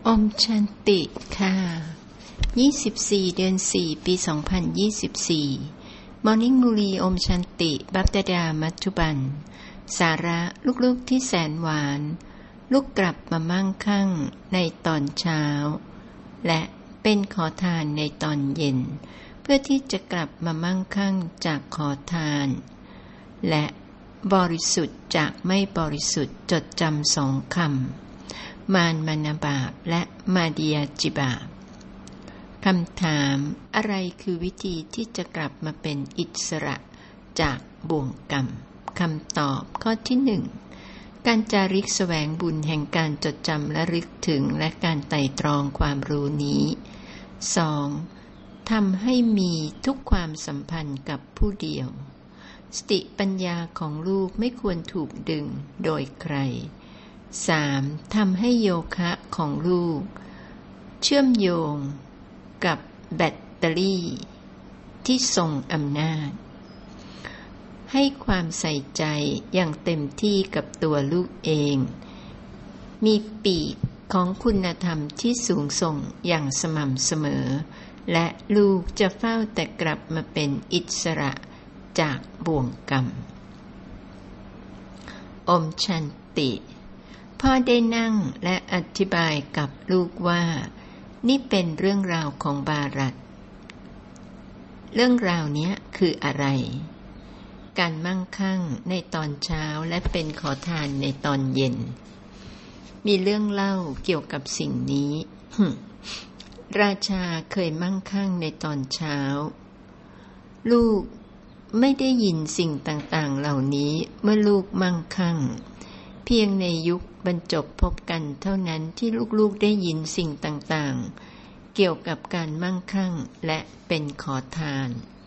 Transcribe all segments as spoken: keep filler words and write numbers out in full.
อมชันติค่ะยี่สิบสี่เดือนสี่ปีสองพันยี่สิบสี่ Morning มุลีอมชันติบัพดาดามัจจุบันสาระลูกๆที่แสนหวานลูกกลับมามั่งคั่งในตอนเช้าและเป็นขอทานในตอนเย็นเพื่อที่จะกลับมามั่งคั่งจากขอทานและบริสุทธิ์จากไม่บริสุทธิ์จดจำสองคำมารมณบาปและมาดียจิบาปคำถามอะไรคือวิธีที่จะกลับมาเป็นอิสระจากบ่วงกรรมคำตอบข้อที่หนึ่งการจาริกแสวงบุญแห่งการจดจำและลึกถึงและการไต่ตรองความรู้นี้สองทำให้มีทุกความสัมพันธ์กับผู้เดียวสติปัญญาของลูกไม่ควรถูกดึงโดยใครสามทำให้โยคะของลูกเชื่อมโยงกับแบตเตอรี่ที่ทรงอำนาจให้ความใส่ใจอย่างเต็มที่กับตัวลูกเองมีปีกของคุณธรรมที่สูงส่งอย่างสม่ำเสมอและลูกจะเฝ้าแต่กลับมาเป็นอิสระจากบ่วงกรรมอมชันติพ่อได้นั่งและอธิบายกับลูกว่านี่เป็นเรื่องราวของบารัตเรื่องราวนี้คืออะไรการมั่งคั่งในตอนเช้าและเป็นขอทานในตอนเย็นมีเรื่องเล่าเกี่ยวกับสิ่งนี้ ราชาเคยมั่งคั่งในตอนเช้าลูกไม่ได้ยินสิ่งต่างๆเหล่านี้เมื่อลูกมั่งคั่งเพียงในยุคบรรจบพบกันเท่านั้นที่ลูกๆได้ยินสิ่งต่างๆเกี่ยวกับการมั่งคั่งและเป็นขอทาน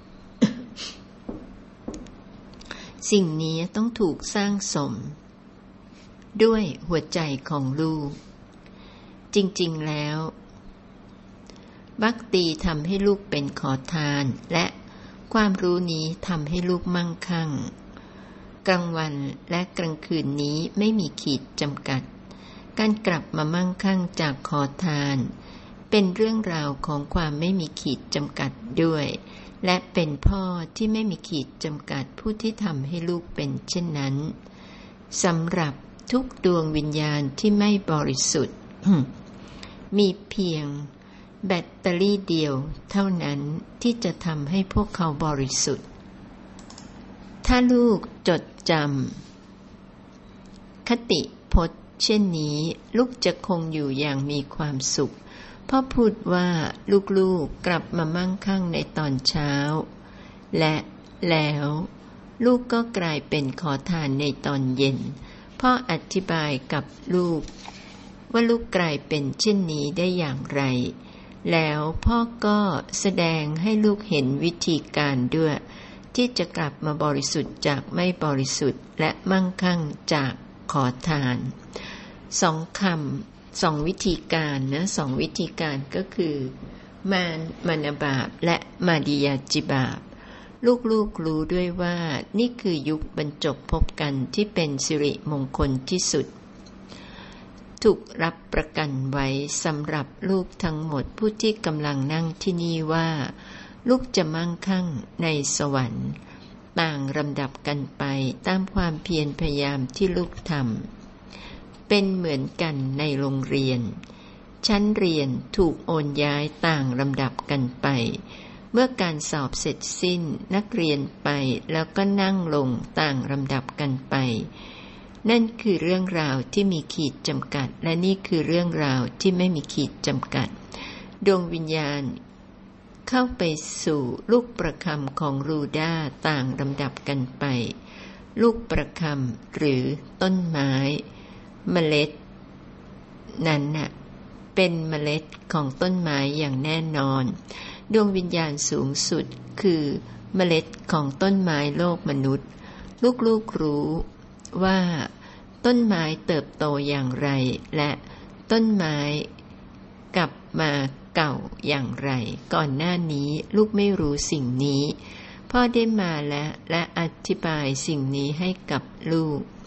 สิ่งนี้ต้องถูกสร้างสมด้วยหัวใจของลูกจริงๆแล้วบัคตีทำให้ลูกเป็นขอทานและความรู้นี้ทำให้ลูกมั่งคั่งกลางวันและกลางคืนนี้ไม่มีขีดจำกัดการกลับมามั่งคั่งจากขอทานเป็นเรื่องราวของความไม่มีขีดจำกัดด้วยและเป็นพ่อที่ไม่มีขีดจำกัดผู้ที่ทำให้ลูกเป็นเช่นนั้นสำหรับทุกดวงวิญญาณที่ไม่บริสุทธิ์ มีเพียงแบตเตอรี่เดียวเท่านั้นที่จะทำให้พวกเขาบริสุทธิ์ถ้าลูกจดจำคติพจน์เช่นนี้ลูกจะคงอยู่อย่างมีความสุขเพราะพูดว่าลูกๆกลับมามั่งคั่งในตอนเช้าและแล้วลูกก็กลายเป็นขอทานในตอนเย็นพ่ออธิบายกับลูกว่าลูกกลายเป็นเช่นนี้ได้อย่างไรแล้วพ่อก็แสดงให้ลูกเห็นวิธีการด้วยที่จะกลับมาบริสุทธิ์จากไม่บริสุทธิ์และมั่งคั่งจากขอทานสองคำสองวิธีการนะสองวิธีการก็คือมารมณบาปและมาดียจิบาปลูกๆรู้ด้วยว่านี่คือยุคบรรจบพบกันที่เป็นสิริมงคลที่สุดถูกรับประกันไว้สำหรับลูกทั้งหมดผู้ที่กำลังนั่งที่นี่ว่าลูกจะมั่งคั่งในสวรรค์ต่างลำดับกันไปตามความเพียรพยายามที่ลูกทำเป็นเหมือนกันในโรงเรียนชั้นเรียนถูกโอนย้ายต่างลำดับกันไปเมื่อการสอบเสร็จสิ้นนักเรียนไปแล้วก็นั่งลงต่างลำดับกันไปนั่นคือเรื่องราวที่มีขีดจำกัดและนี่คือเรื่องราวที่ไม่มีขีดจำกัดดวงวิญญาณเข้าไปสู่ลูกประคำของรูด้าต่างลำดับกันไปลูกประคำหรือต้นไม้เมล็ดนั้นน่ะเป็นเมล็ดของต้นไม้อย่างแน่นอนดวงวิญญาณสูงสุดคือเมล็ดของต้นไม้โลกมนุษย์ลูกๆรู้ว่าต้นไม้เติบโตอย่างไรและต้นไม้กลับมาเก่าอย่างไรก่อนหน้านี้ลูกไม่รู้สิ่งนี้พ่อได้มาและและอธิบายสิ่งนี้ให้กับลูก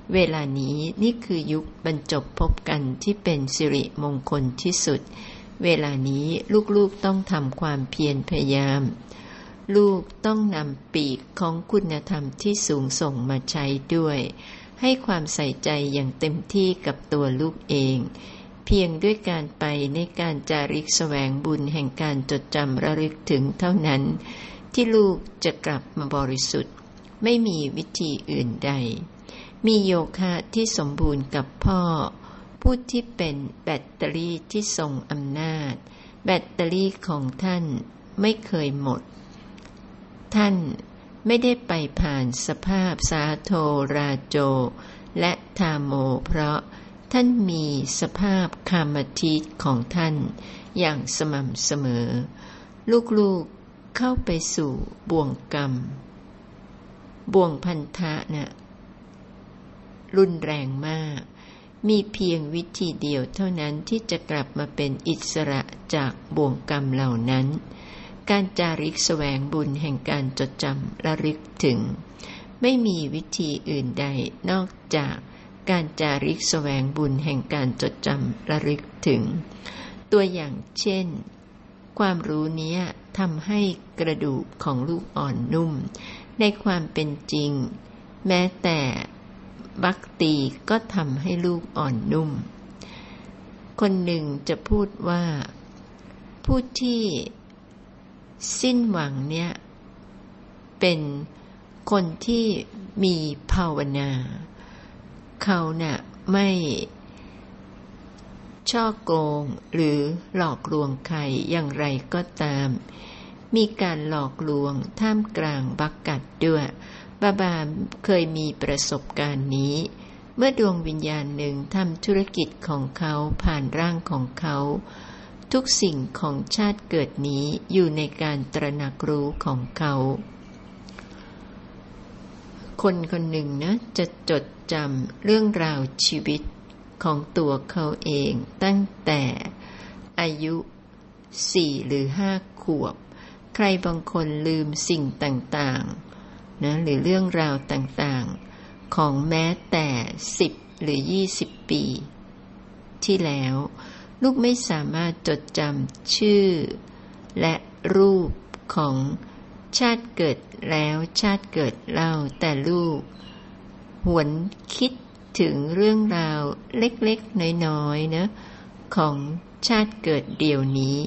เวลานี้นี่คือยุคบรรจบพบกันที่เป็นสิริมงคลที่สุดเวลานี้ลูกๆต้องทำความเพียรพยายามลูกต้องนำปีกของคุณธรรมที่สูงส่งมาใช้ด้วยให้ความใส่ใจอย่างเต็มที่กับตัวลูกเองเพียงด้วยการไปในการจาริกแสวงบุญแห่งการจดจำระลึกถึงเท่านั้นที่ลูกจะกลับมาบริสุทธิ์ไม่มีวิธีอื่นใดมีโยคะที่สมบูรณ์กับพ่อผู้ที่เป็นแบตเตอรี่ที่ทรงอำนาจแบตเตอรี่ของท่านไม่เคยหมดท่านไม่ได้ไปผ่านสภาพสาโทราโจและทาโมเพราะท่านมีสภาพคามทิฏฐิของท่านอย่างสม่ำเสมอลูกๆเข้าไปสู่บ่วงกรรมบ่วงพันธะน่ะรุนแรงมากมีเพียงวิธีเดียวเท่านั้นที่จะกลับมาเป็นอิสระจากบ่วงกรรมเหล่านั้นการจาริกแสวงบุญแห่งการจดจำระลึกถึงไม่มีวิธีอื่นใดนอกจากการจาริกแสวงบุญแห่งการจดจำระลึกถึงตัวอย่างเช่นความรู้นี้ทำให้กระดูกของลูกอ่อนนุ่มในความเป็นจริงแม้แต่บัคตีก็ทำให้ลูกอ่อนนุ่มคนหนึ่งจะพูดว่าผู้ที่สิ้นหวังเนี่ยเป็นคนที่มีภาวนาเขาน่ะไม่ช่อโกงหรือหลอกลวงใครอย่างไรก็ตามมีการหลอกลวงท่ามกลางบักกัดด้วยบาบาเคยมีประสบการณ์นี้เมื่อดวงวิญญาณหนึ่งทำธุรกิจของเขาผ่านร่างของเขาทุกสิ่งของชาติเกิดนี้อยู่ในการตระหนักรู้ของเขาคนคนหนึ่งนะจะจดจำเรื่องราวชีวิตของตัวเขาเองตั้งแต่อายุสี่หรือห้าขวบใครบางคนลืมสิ่งต่างๆนะหรือเรื่องราวต่างๆของแม้แต่สิบหรือยี่สิบปีที่แล้วลูกไม่สามารถจดจำชื่อและรูปของชาติเกิดแล้วชาติเกิดเล่าแต่ลูกหวนคิดถึงเรื่องราวเล็กๆน้อยๆนะของชาติเกิดเดียวนี้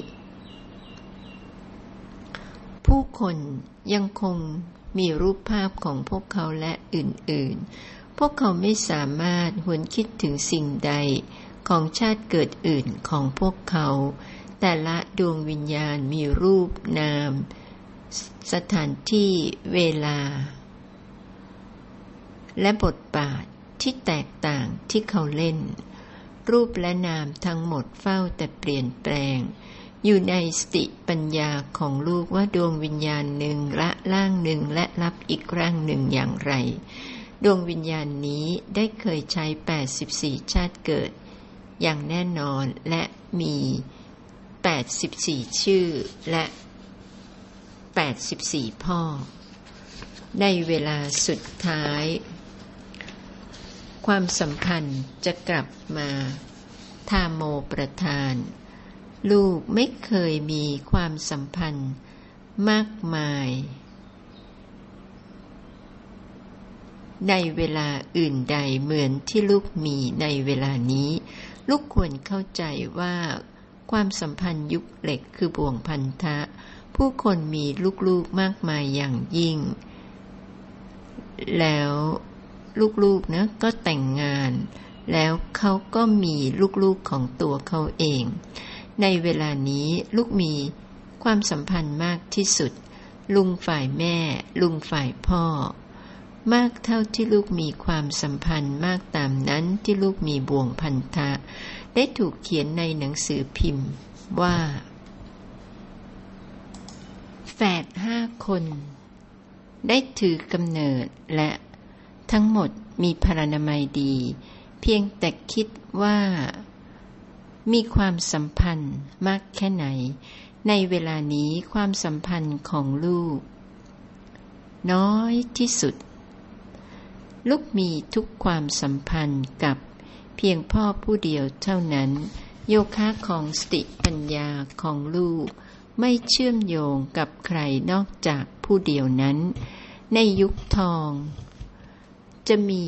ผู้คนยังคงมีรูปภาพของพวกเขาและอื่นๆพวกเขาไม่สามารถหวนคิดถึงสิ่งใดของชาติเกิดอื่นของพวกเขาแต่ละดวงวิญญาณมีรูปนามสถานที่เวลาและบทบาทที่แตกต่างที่เขาเล่นรูปและนามทั้งหมดเฝ้าแต่เปลี่ยนแปลงอยู่ในสติปัญญาของลูกว่าดวงวิญญาณหนึ่งละร่างหนึ่งและรับอีกร่างหนึ่งอย่างไรดวงวิญญาณนี้ได้เคยใช้แปดสิบสี่ชาติเกิดอย่างแน่นอนและมีแปดสิบสี่ชื่อและแปดสิบสี่พ่อในเวลาสุดท้ายความสัมพันธ์จะกลับมาทาโมประทานลูกไม่เคยมีความสัมพันธ์มากมายในเวลาอื่นใดเหมือนที่ลูกมีในเวลานี้ลูกควรเข้าใจว่าความสัมพันธ์ยุคเหล็กคือบ่วงพันธะผู้คนมีลูกๆมากมายอย่างยิ่งแล้วลูกๆนะก็แต่งงานแล้วเขาก็มีลูกๆของตัวเขาเองในเวลานี้ลูกมีความสัมพันธ์มากที่สุดลุงฝ่ายแม่ลุงฝ่ายพ่อมากเท่าที่ลูกมีความสัมพันธ์มากตามนั้นที่ลูกมีบ่วงพันธะได้ถูกเขียนในหนังสือพิมพ์ว่าแฝดห้าคนได้ถือกำเนิดและทั้งหมดมีพรรณนามัยดีเพียงแต่คิดว่ามีความสัมพันธ์มากแค่ไหนในเวลานี้ความสัมพันธ์ของลูกน้อยที่สุดลูกมีทุกความสัมพันธ์กับเพียงพ่อผู้เดียวเท่านั้นโยคะของสติปัญญาของลูกไม่เชื่อมโยงกับใครนอกจากผู้เดียวนั้นในยุคทองจะมี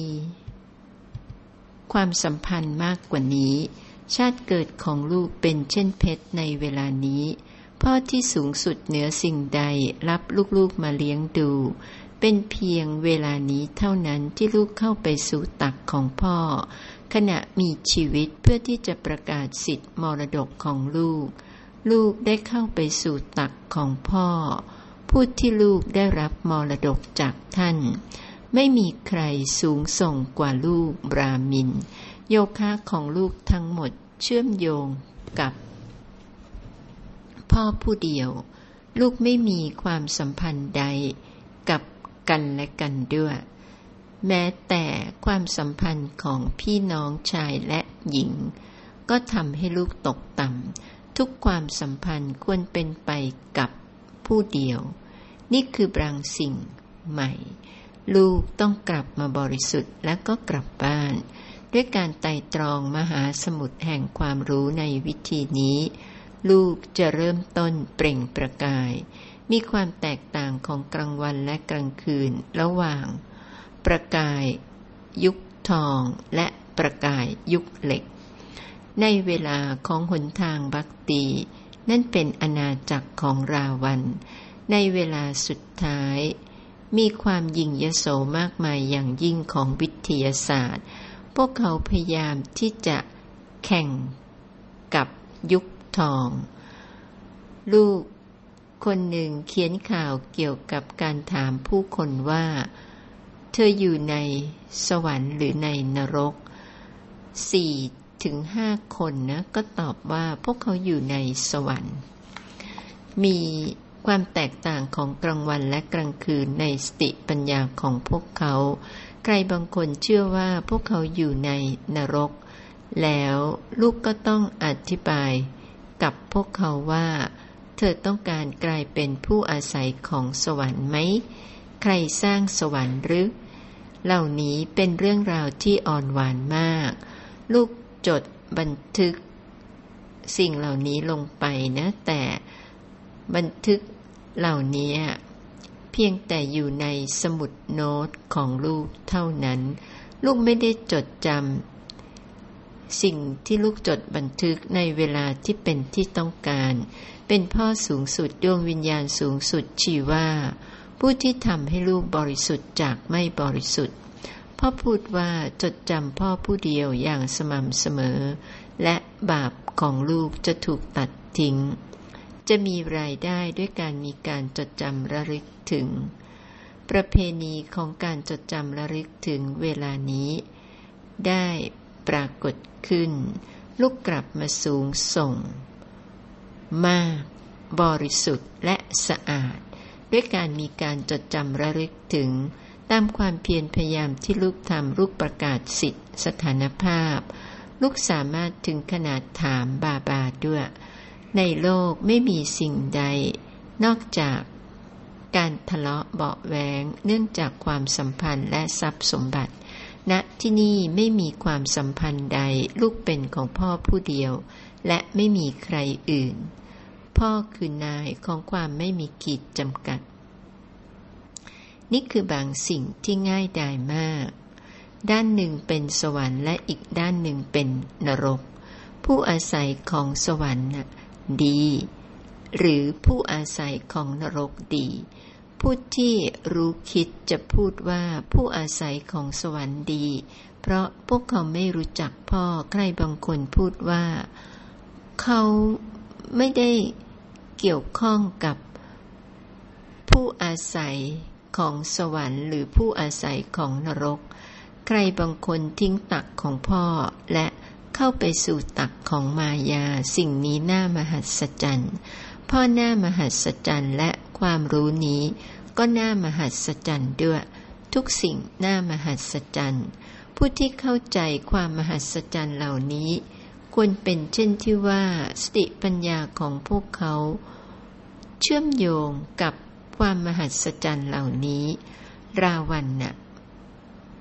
ความสัมพันธ์มากกว่านี้ชาติเกิดของลูกเป็นเช่นเพชรในเวลานี้พ่อที่สูงสุดเหนือสิ่งใดรับลูกๆมาเลี้ยงดูเป็นเพียงเวลานี้เท่านั้นที่ลูกเข้าไปสู่ตักของพ่อขณะมีชีวิตเพื่อที่จะประกาศสิทธิมรดกของลูกลูกได้เข้าไปสู่ตักของพ่อผู้ที่ลูกได้รับมรดกจากท่านไม่มีใครสูงส่งกว่าลูกบราหมินโยคะของลูกทั้งหมดเชื่อมโยงกับพ่อผู้เดียวลูกไม่มีความสัมพันธ์ใดกับกันและกันด้วยแม้แต่ความสัมพันธ์ของพี่น้องชายและหญิงก็ทำให้ลูกตกต่ำทุกความสัมพันธ์ควรเป็นไปกับผู้เดียวนี่คือบางสิ่งใหม่ลูกต้องกลับมาบริสุทธิ์และก็กลับบ้านด้วยการไต่ตรองมหาสมุทรแห่งความรู้ในวิธีนี้ลูกจะเริ่มต้นเปล่งประกายมีความแตกต่างของกลางวันและกลางคืนระหว่างประกายยุคทองและประกายยุคเหล็กในเวลาของหนทางบัคตินั่นเป็นอาณาจักรของราวันในเวลาสุดท้ายมีความยิ่งยโสมากมายอย่างยิ่งของวิทยาศาสตร์พวกเขาพยายามที่จะแข่งกับยุคทองลูกคนหนึ่งเขียนข่าวเกี่ยวกับการถามผู้คนว่าเธออยู่ในสวรรค์หรือในนรกสี่ถึงห้าคนนะก็ตอบว่าพวกเขาอยู่ในสวรรค์มีความแตกต่างของกลางวันและกลางคืนในสติปัญญาของพวกเขาใครบางคนเชื่อว่าพวกเขาอยู่ในนรกแล้วลูกก็ต้องอธิบายกับพวกเขาว่าเธอต้องการกลายเป็นผู้อาศัยของสวรรค์ไหมใครสร้างสวรรค์หรือเหล่านี้เป็นเรื่องราวที่อ่อนหวานมากลูกจดบันทึกสิ่งเหล่านี้ลงไปนะแต่บันทึกเหล่านี้เพียงแต่อยู่ในสมุดโน้ตของลูกเท่านั้นลูกไม่ได้จดจำสิ่งที่ลูกจดบันทึกในเวลาที่เป็นที่ต้องการเป็นพ่อสูงสุดดวงวิญญาณสูงสุดชีว่าผู้ที่ทำให้ลูกบริสุทธิ์จากไม่บริสุทธิ์พ่อพูดว่าจดจำพ่อผู้เดียวอย่างสม่ำเสมอและบาปของลูกจะถูกตัดทิ้งจะมีรายได้ด้วยการมีการจดจำระลึกถึงประเพณีของการจดจำระลึกถึงเวลานี้ได้ปรากฏขึ้นลูกกลับมาสูงส่งมากบริสุทธิ์และสะอาดด้วยการมีการจดจำระลึกถึงตามความเพียรพยายามที่ลูกทำลูกประกาศสิทธิสถานภาพลูกสามารถถึงขนาดถามบาบาด้วยในโลกไม่มีสิ่งใดนอกจากการทะเลาะเบาะแว้งเนื่องจากความสัมพันธ์และทรัพย์สมบัติณที่นี่ไม่มีความสัมพันธ์ใดลูกเป็นของพ่อผู้เดียวและไม่มีใครอื่นพ่อคือนายของความไม่มีขีดจำกัดนี่คือบางสิ่งที่ง่ายดายมากด้านหนึ่งเป็นสวรรค์และอีกด้านหนึ่งเป็นนรกผู้อาศัยของสวรรค์ดีหรือผู้อาศัยของนรกดีผู้ที่รู้คิดจะพูดว่าผู้อาศัยของสวรรค์ดีเพราะพวกเขาไม่รู้จักพ่อใครบางคนพูดว่าเขาไม่ได้เกี่ยวข้องกับผู้อาศัยของสวรรค์หรือผู้อาศัยของนรกใครบางคนทิ้งตักของพ่อและเข้าไปสู่ตักของมายาสิ่งนี้น่ามหัศจรรย์พ่อน่ามหัศจรรย์และความรู้นี้ก็น่ามหัศจรรย์ด้วยทุกสิ่งน่ามหัศจรรย์ผู้ที่เข้าใจความมหัศจรรย์เหล่านี้ควรเป็นเช่นที่ว่าสติปัญญาของพวกเขาเชื่อมโยงกับความมหัศจรรย์เหล่านี้ราวันน่ะ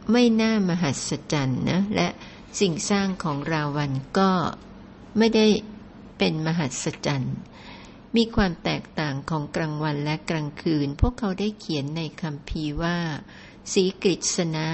ไม่น่ามหัศจรรย์นะและสิ่งสร้างของราวันก็ไม่ได้เป็นมหัศจรรย์มีความแตกต่างของกลางวันและกลางคืนพวกเขาได้เขียนในคัมภีร์ว่าสีกฤษณะ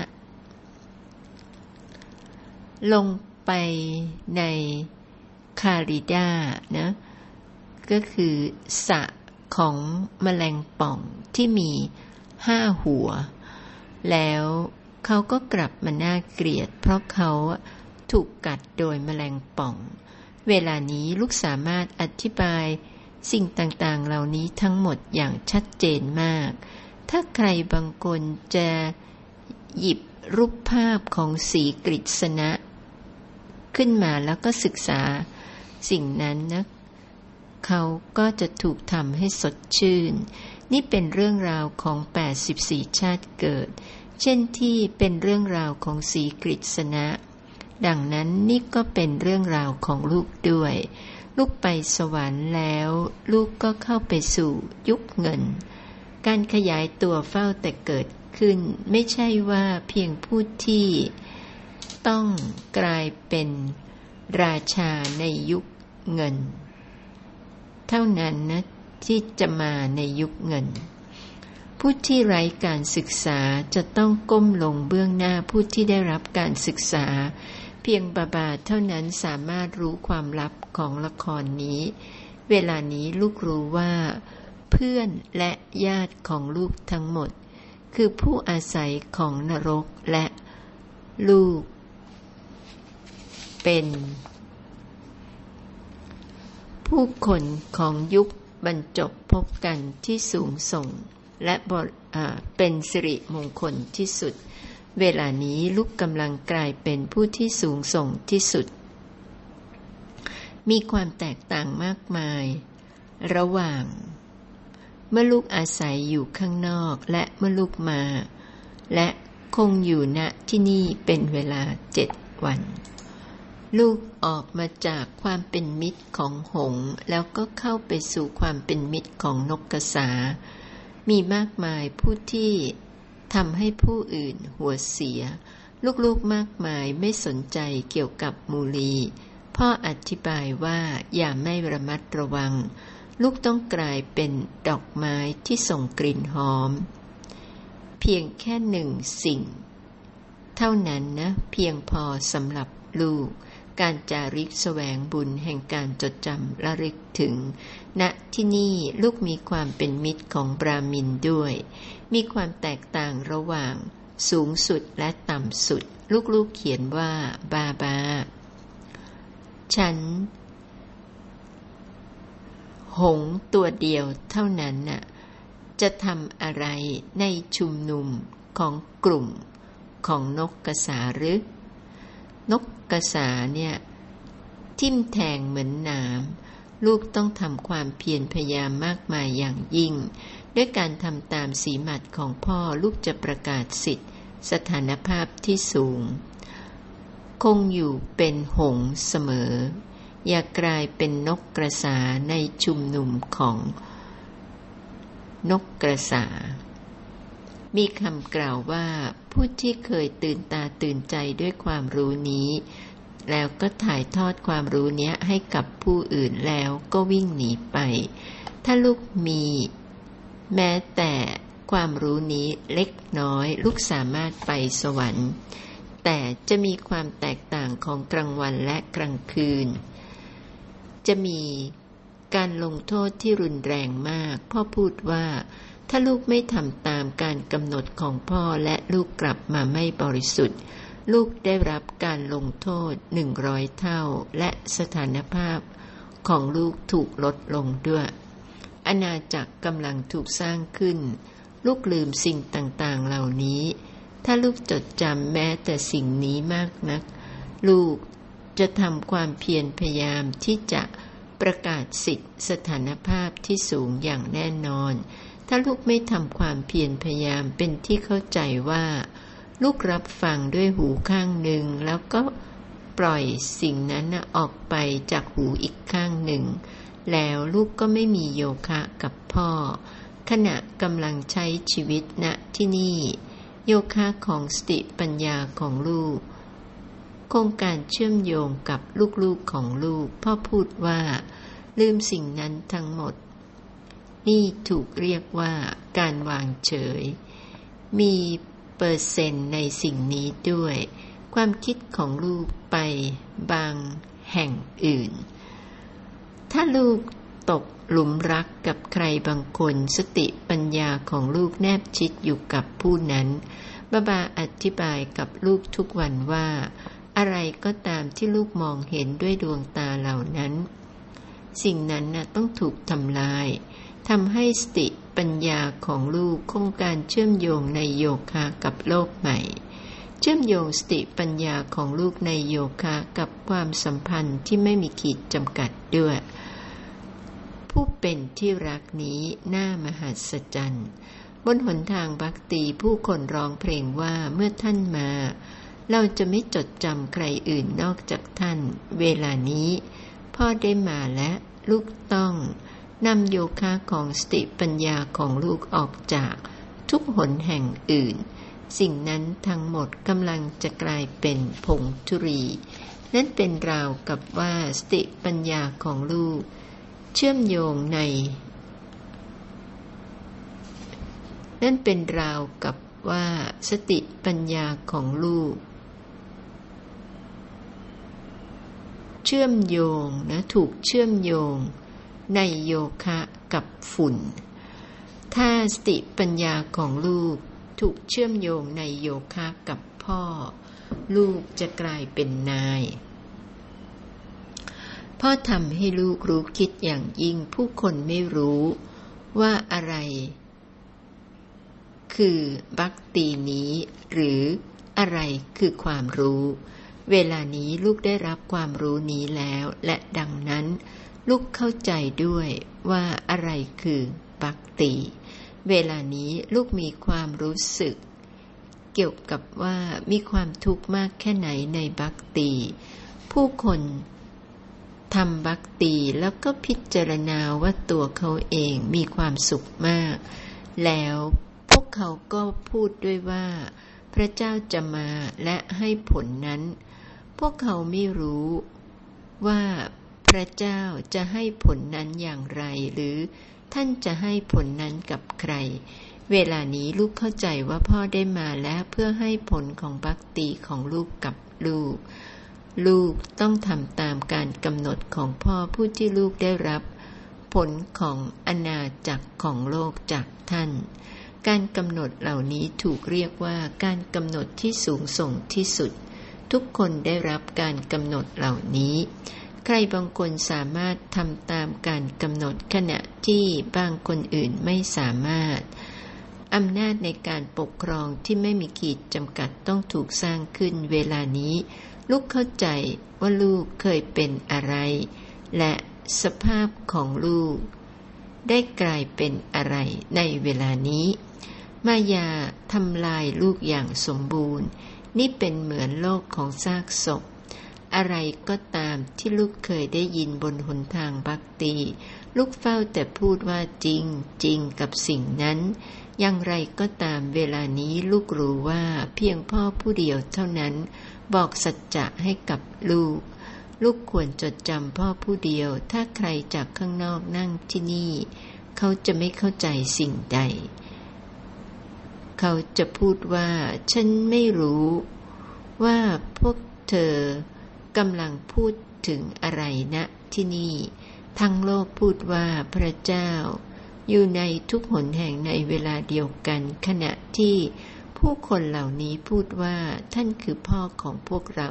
ลงไปในคาริดานะก็คือสระของแมลงป่องที่มีห้าหัวแล้วเขาก็กลับมาน่าเกลียดเพราะเขาถูกกัดโดยแมลงป่องเวลานี้ลูกสามารถอธิบายสิ่งต่างๆเหล่านี้ทั้งหมดอย่างชัดเจนมากถ้าใครบางคนจะหยิบรูปภาพของสีกฤษณะขึ้นมาแล้วก็ศึกษาสิ่งนั้นนะเขาก็จะถูกทำให้สดชื่นนี่เป็นเรื่องราวของแปดสิบสี่ชาติเกิดเช่นที่เป็นเรื่องราวของสีกฤษณะดังนั้นนี่ก็เป็นเรื่องราวของลูกด้วยลูกไปสวรรค์แล้วลูกก็เข้าไปสู่ยุคเงินการขยายตัวเฝ้าแต่เกิดขึ้นไม่ใช่ว่าเพียงผู้ที่ต้องกลายเป็นราชาในยุคเงินเท่านั้นนะที่จะมาในยุคเงินผู้ที่ไร้การศึกษาจะต้องก้มลงเบื้องหน้าผู้ที่ได้รับการศึกษาเพียงบาบาเท่านั้นสามารถรู้ความลับของละครนี้เวลานี้ลูกรู้ว่าเพื่อนและญาติของลูกทั้งหมดคือผู้อาศัยของนรกและลูกเป็นผู้คนของยุคบรรจบพบกันที่สูงส่งและเป็นสิริมงคลที่สุดเวลานี้ลูกกำลังกลายเป็นผู้ที่สูงส่งที่สุดมีความแตกต่างมากมายระหว่างเมื่อลูกอาศัยอยู่ข้างนอกและเมื่อลูกมาและคงอยู่ณที่นี่เป็นเวลาเจ็ดวันลูกออกมาจากความเป็นมิตรของหงส์แล้วก็เข้าไปสู่ความเป็นมิตรของนกกระสามีมากมายผู้ที่ทำให้ผู้อื่นหัวเสียลูกๆมากมายไม่สนใจเกี่ยวกับมูลีพ่ออธิบายว่าอย่าไม่ระมัดระวังลูกต้องกลายเป็นดอกไม้ที่ส่งกลิ่นหอมเพียงแค่หนึ่งสิ่งเท่านั้นนะเพียงพอสำหรับลูกการจาริกแสวงบุญแห่งการจดจำระลึกถึงณที่นี่ลูกมีความเป็นมิตรของบราหมินด้วยมีความแตกต่างระหว่างสูงสุดและต่ำสุดลูกๆเขียนว่าบาบาฉันหงส์ตัวเดียวเท่านั้นน่ะจะทำอะไรในชุมนุมของกลุ่มของนกกระสาหรือนกกระสาเนี่ยทิ่มแทงเหมือนหนามลูกต้องทำความเพียรพยายามมากมายอย่างยิ่งด้วยการทำตามสีหมัดของพ่อลูกจะประกาศสิทธิสถานภาพที่สูงคงอยู่เป็นหงส์เสมออย่ากลายเป็นนกกระสาในชุมนุมของนกกระสามีคำกล่าวว่าผู้ที่เคยตื่นตาตื่นใจด้วยความรู้นี้แล้วก็ถ่ายทอดความรู้นี้ให้กับผู้อื่นแล้วก็วิ่งหนีไปถ้าลูกมีแม้แต่ความรู้นี้เล็กน้อยลูกสามารถไปสวรรค์แต่จะมีความแตกต่างของกลางวันและกลางคืนจะมีการลงโทษที่รุนแรงมากพ่อพูดว่าถ้าลูกไม่ทำตามการกำหนดของพ่อและลูกกลับมาไม่บริสุทธิ์ลูกได้รับการลงโทษหนึ่งร้อยเท่าและสถานภาพของลูกถูกลดลงด้วยอาณาจักรกำลังถูกสร้างขึ้นลูกลืมสิ่งต่างๆเหล่านี้ถ้าลูกจดจำแม้แต่สิ่งนี้มากนักลูกจะทำความเพียรพยายามที่จะประกาศสิทธิสถานภาพที่สูงอย่างแน่นอนถ้าลูกไม่ทำความเพียรพยายามเป็นที่เข้าใจว่าลูกรับฟังด้วยหูข้างหนึ่งแล้วก็ปล่อยสิ่งนั้นออกไปจากหูอีกข้างหนึ่งแล้วลูกก็ไม่มีโยคะกับพ่อขณะกำลังใช้ชีวิตณที่นี่โยคะของสติปัญญาของลูกโครงการเชื่อมโยงกับลูกๆของลูกพ่อพูดว่าลืมสิ่งนั้นทั้งหมดนี่ถูกเรียกว่าการวางเฉยมีเปอร์เซ็นต์ในสิ่งนี้ด้วยความคิดของลูกไปบางแห่งอื่นถ้าลูกตกหลุมรักกับใครบางคนสติปัญญาของลูกแนบชิดอยู่กับผู้นั้นบาบาอธิบายกับลูกทุกวันว่าอะไรก็ตามที่ลูกมองเห็นด้วยดวงตาเหล่านั้นสิ่งนั้นน่ะต้องถูกทำลายทำให้สติปัญญาของลูกคงการเชื่อมโยงในโยคะกับโลกใหม่เชื่อมโยงสติปัญญาของลูกในโยคะกับความสัมพันธ์ที่ไม่มีขีดจำกัดด้วยผู้เป็นที่รักนี้น่ามหัศจรรย์บนหนทางภักติผู้คนร้องเพลงว่าเมื่อท่านมาเราจะไม่จดจำใครอื่นนอกจากท่านเวลานี้พ่อได้มาและลูกต้องนำโยคะของสติปัญญาของลูกออกจากทุกหนแห่งอื่นสิ่งนั้นทั้งหมดกำลังจะกลายเป็นผงธุรีนั่นเป็นราวกับว่าสติปัญญาของลูกเชื่อมโยงในนั่นเป็นราวกับว่าสติปัญญาของลูกเชื่อมโยงนะถูกเชื่อมโยงในโยคะกับฝุ่นถ้าสติปัญญาของลูกถูกเชื่อมโยงในโยคะกับพ่อลูกจะกลายเป็นนายพ่อทำให้ลูกรู้คิดอย่างยิ่งผู้คนไม่รู้ว่าอะไรคือภักตินี้หรืออะไรคือความรู้เวลานี้ลูกได้รับความรู้นี้แล้วและดังนั้นลูกเข้าใจด้วยว่าอะไรคือภักติเวลานี้ลูกมีความรู้สึกเกี่ยวกับว่ามีความทุกข์มากแค่ไหนในภักติผู้คนทำภักติแล้วก็พิจารณาว่าตัวเขาเองมีความสุขมากแล้วพวกเขาก็พูดด้วยว่าพระเจ้าจะมาและให้ผลนั้นพวกเขาไม่รู้ว่าพระเจ้าจะให้ผลนั้นอย่างไรหรือท่านจะให้ผลนั้นกับใครเวลานี้ลูกเข้าใจว่าพ่อได้มาแล้วเพื่อให้ผลของภักติของลูกกับลูกลูกต้องทำตามการกำหนดของพ่อผู้ที่ลูกได้รับผลของอาณาจักรของโลกจากท่านการกำหนดเหล่านี้ถูกเรียกว่าการกำหนดที่สูงส่งที่สุดทุกคนได้รับการกำหนดเหล่านี้ใครบางคนสามารถทำตามการกำหนดขณะที่บางคนอื่นไม่สามารถอำนาจในการปกครองที่ไม่มีขีดจำกัดต้องถูกสร้างขึ้นเวลานี้ลูกเข้าใจว่าลูกเคยเป็นอะไรและสภาพของลูกได้กลายเป็นอะไรในเวลานี้มายาทำลายลูกอย่างสมบูรณ์นี่เป็นเหมือนโลกของซากศพอะไรก็ตามที่ลูกเคยได้ยินบนหนทางภักติลูกเฝ้าแต่พูดว่าจริงจริงกับสิ่งนั้นอย่างไรก็ตามเวลานี้ลูกรู้ว่าเพียงพ่อผู้เดียวเท่านั้นบอกสัจจะให้กับลูกลูกควรจดจำพ่อผู้เดียวถ้าใครจากข้างนอกนั่งที่นี่เขาจะไม่เข้าใจสิ่งใดเขาจะพูดว่าฉันไม่รู้ว่าพวกเธอกำลังพูดถึงอะไรนะที่นี่ทั้งโลกพูดว่าพระเจ้าอยู่ในทุกหนแห่งในเวลาเดียวกันขณะที่ผู้คนเหล่านี้พูดว่าท่านคือพ่อของพวกเรา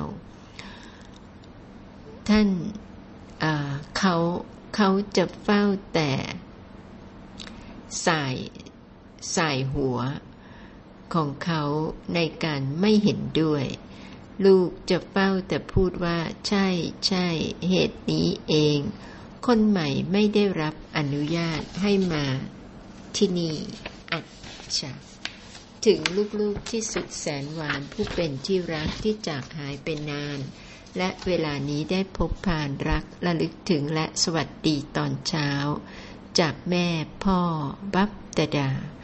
ท่านเขาเขาจะเฝ้าแต่สายสายหัวของเขาในการไม่เห็นด้วยลูกจะเฝ้าแต่พูดว่าใช่ใช่เหตุนี้เองคนใหม่ไม่ได้รับอนุญาตให้มาที่นี่อัจฉริถึงลูกๆที่สุดแสนหวานผู้เป็นที่รักที่จากหายไปนานและเวลานี้ได้พบผ่านรักระลึกถึงและสวัสดีตอนเช้าจากแม่พ่อบัพตดา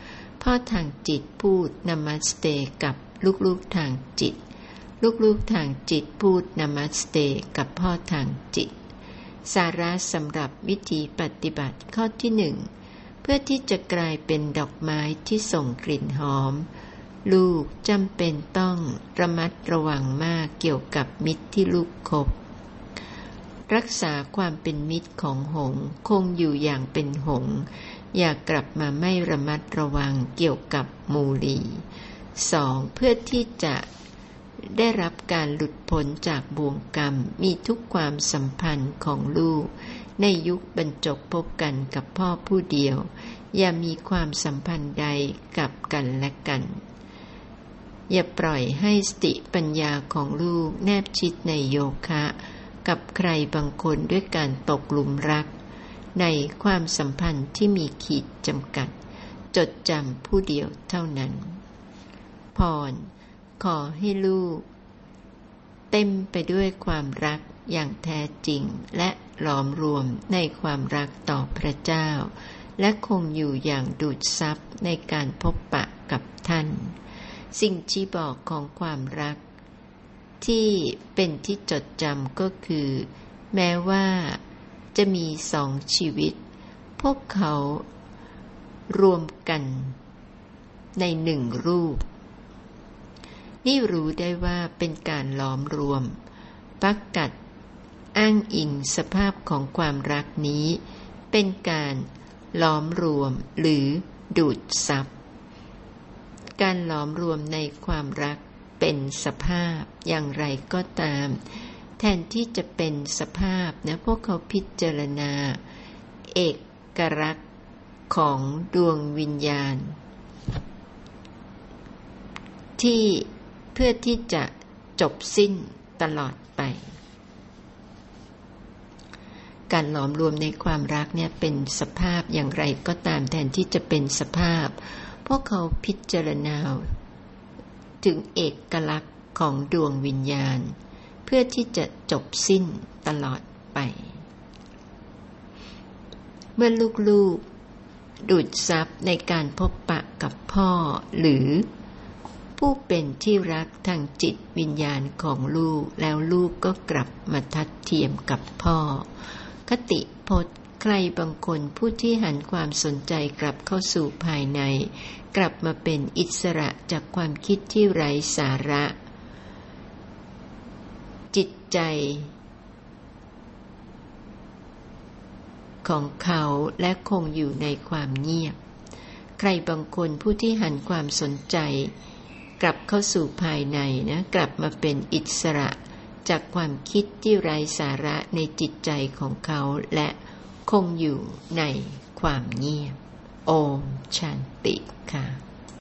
พ่อทางจิตพูดนามัสเตกับลูกๆทางจิตลูกๆทางจิตพูดนามัสเตกับพ่อทางจิตสาระสำหรับวิธีปฏิบัติข้อที่หนึ่งเพื่อที่จะกลายเป็นดอกไม้ที่ส่งกลิ่นหอมลูกจำเป็นต้องระมัดระวังมากเกี่ยวกับมิตรที่ลูกคบรักษาความเป็นมิตรของหงส์คงอยู่อย่างเป็นหงส์อย่ากลับมาไม่ระมัดระวังเกี่ยวกับมูลีสองเพื่อที่จะได้รับการหลุดพ้นจากบ่วงกรรมมีทุกความสัมพันธ์ของลูกในยุคบรรจบพบกันกับพ่อผู้เดียวอย่ามีความสัมพันธ์ใดกับกันและกันอย่าปล่อยให้สติปัญญาของลูกแนบชิดในโยคะกับใครบางคนด้วยการตกหลุมรักในความสัมพันธ์ที่มีขีดจำกัดจดจำผู้เดียวเท่านั้นพรขอให้ลูกเต็มไปด้วยความรักอย่างแท้จริงและหลอมรวมในความรักต่อพระเจ้าและคงอยู่อย่างดูดซับในการพบปะกับท่านสิ่งชี้บอกของความรักที่เป็นที่จดจำก็คือแม้ว่าจะมีสองชีวิตพวกเขารวมกันในหนึ่งรูปนี่รู้ได้ว่าเป็นการล้อมรวมปักกัดอ้างอิงสภาพของความรักนี้เป็นการล้อมรวมหรือดูดซับการล้อมรวมในความรักเป็นสภาพอย่างไรก็ตามแทนที่จะเป็นสภาพนะพวกเขาพิจารณาเอกลักษณ์ของดวงวิญญาณที่เพื่อที่จะจบสิ้นตลอดไปการหลอมรวมในความรักเนี่ยเป็นสภาพอย่างไรก็ตามแทนที่จะเป็นสภาพพวกเขาพิจารณาถึงเอกลักษณ์ของดวงวิญญาณเพื่อที่จะจบสิ้นตลอดไปเมื่อลูกๆดูดซับในการพบปะกับพ่อหรือผู้เป็นที่รักทางจิตวิญญาณของลูกแล้วลูกก็กลับมาทัดเทียมกับพ่อคติพจน์ใครบางคนผู้ที่หันความสนใจกลับเข้าสู่ภายในกลับมาเป็นอิสระจากความคิดที่ไร้สาระจิตใจของเขาและคงอยู่ในความเงียบใครบางคนผู้ที่หันความสนใจกลับเข้าสู่ภายในนะกลับมาเป็นอิสระจากความคิดที่ไร้สาระในจิตใจของเขาและคงอยู่ในความเงียบโอมชันติค่ะ